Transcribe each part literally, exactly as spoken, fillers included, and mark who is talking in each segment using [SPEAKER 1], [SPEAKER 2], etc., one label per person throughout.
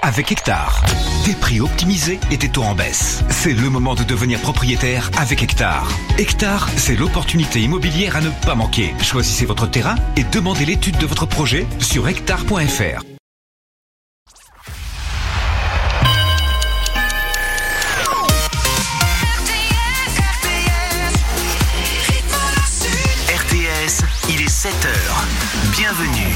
[SPEAKER 1] avec Hectare. Des prix optimisés et des taux en baisse. C'est le moment de devenir propriétaire avec Hectare. Hectare, c'est l'opportunité immobilière à ne pas manquer. Choisissez votre terrain et demandez l'étude de votre projet sur hectare point f r.
[SPEAKER 2] R T S, il est sept heures. Bienvenue.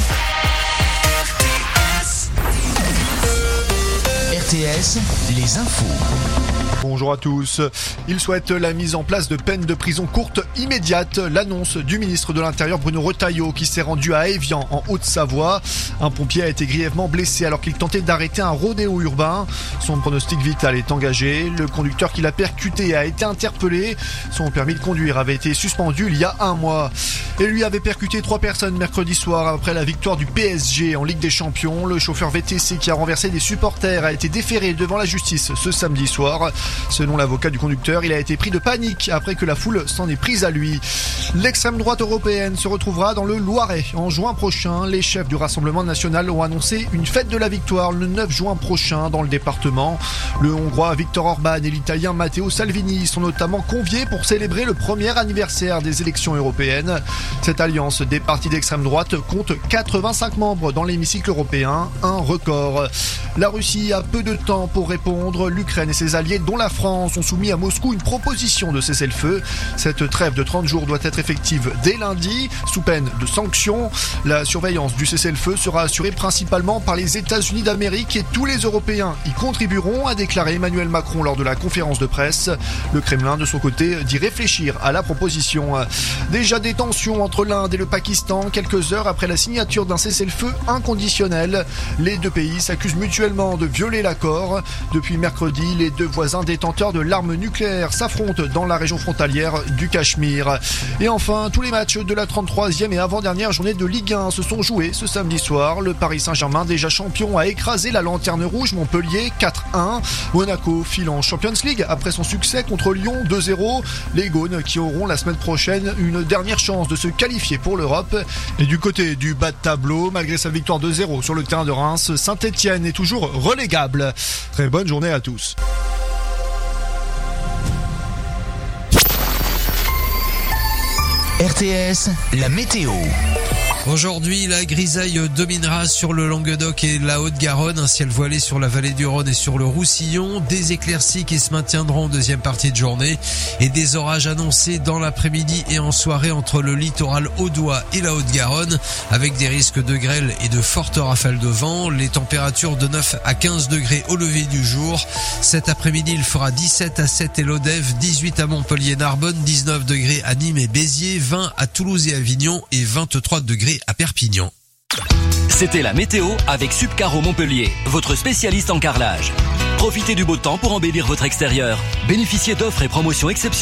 [SPEAKER 2] R T S, les infos.
[SPEAKER 3] Bonjour à tous. Il souhaite la mise en place de peines de prison courtes immédiates. L'annonce du ministre de l'Intérieur Bruno Retailleau qui s'est rendu à Évian en Haute-Savoie. Un pompier a été grièvement blessé alors qu'il tentait d'arrêter un rodéo urbain. Son pronostic vital est engagé. Le conducteur qui l'a percuté a été interpellé. Son permis de conduire avait été suspendu il y a un mois. Et lui avait percuté trois personnes mercredi soir après la victoire du P S G en Ligue des Champions. Le chauffeur V T C qui a renversé des supporters a été déféré devant la justice ce samedi soir. Selon l'avocat du conducteur, il a été pris de panique après que la foule s'en est prise à lui. L'extrême droite européenne se retrouvera dans le Loiret en juin prochain. Les chefs du Rassemblement national ont annoncé une fête de la victoire le neuf juin prochain dans le département. Le Hongrois Viktor Orban et l'Italien Matteo Salvini sont notamment conviés pour célébrer le premier anniversaire des élections européennes. Cette alliance des partis d'extrême droite compte quatre-vingt-cinq membres dans l'hémicycle européen, un record. La Russie a peu de temps pour répondre. L'Ukraine et ses alliés, dont la France, ont soumis à Moscou une proposition de cessez-le-feu. Cette trêve de trente jours doit être effective dès lundi, sous peine de sanctions. La surveillance du cessez-le-feu sera assurée principalement par les États-Unis d'Amérique et tous les Européens y contribueront, a déclaré Emmanuel Macron lors de la conférence de presse. Le Kremlin, de son côté, dit réfléchir à la proposition. Déjà des tensions entre l'Inde et le Pakistan, quelques heures après la signature d'un cessez-le-feu inconditionnel. Les deux pays s'accusent mutuellement de violer l'accord. Depuis mercredi, les deux voisins détenteurs de l'arme nucléaire s'affrontent dans la région frontalière du Cachemire. Et enfin, tous les matchs de la trente-troisième et avant-dernière journée de Ligue un se sont joués ce samedi soir. Le Paris Saint-Germain, déjà champion, a écrasé la Lanterne Rouge Montpellier quatre un. Monaco file en Champions League après son succès contre Lyon deux zéro. Les Gaunes qui auront la semaine prochaine une dernière chance de se qualifier pour l'Europe. Et du côté du bas de tableau, malgré sa victoire deux zéro sur le terrain de Reims, Saint-Etienne est toujours relégable. Très bonne journée à tous.
[SPEAKER 2] R T S, la météo.
[SPEAKER 4] Aujourd'hui, la grisaille dominera sur le Languedoc et la Haute-Garonne, un ciel voilé sur la vallée du Rhône et sur le Roussillon, des éclaircies qui se maintiendront en deuxième partie de journée et des orages annoncés dans l'après-midi et en soirée entre le littoral audois et la Haute-Garonne, avec des risques de grêle et de fortes rafales de vent. Les températures de neuf à quinze degrés au lever du jour. Cet après-midi, il fera dix-sept à sept et Lodève, dix-huit à Montpellier-Narbonne, dix-neuf degrés à Nîmes et Béziers, vingt à Toulouse et Avignon et vingt-trois degrés à Perpignan.
[SPEAKER 5] C'était la météo avec Subcaro Montpellier, votre spécialiste en carrelage. Profitez du beau temps pour embellir votre extérieur. Bénéficiez d'offres et promotions exceptionnelles.